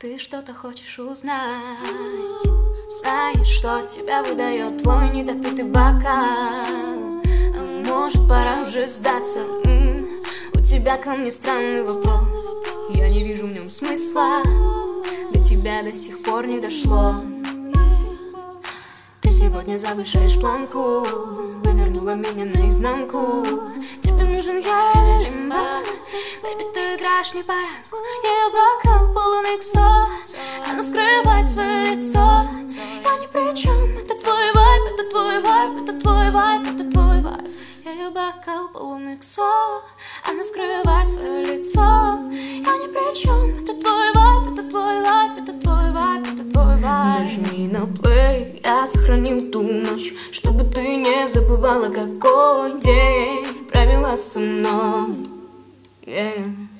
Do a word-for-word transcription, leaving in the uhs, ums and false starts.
Ты что-то хочешь узнать? Знаешь, что тебя выдает твой недопитый бокал? А может, пора уже сдаться? М-м, у тебя ко мне странный вопрос. Я не вижу в нем смысла. До тебя до сих пор не дошло. Ты сегодня завышаешь планку, вывернула меня наизнанку. Тебе нужен я или лимба? Бэйби, ты играешь не по рангу. Ее бокал полон иксов, она скрывает свое лицо. Я ни при чем, это твой вайб, это твой вайб, это твой вайб, это твой вайб. Ее бокал полон иксов, она скрывает свое лицо. Я ни при чем, это твой вайб, это твой вайб, это твой вайб, это твой вайб. Нажми на плей, я сохранил ту ночь, чтобы ты не забывала, какой день провела со мной. Yeah.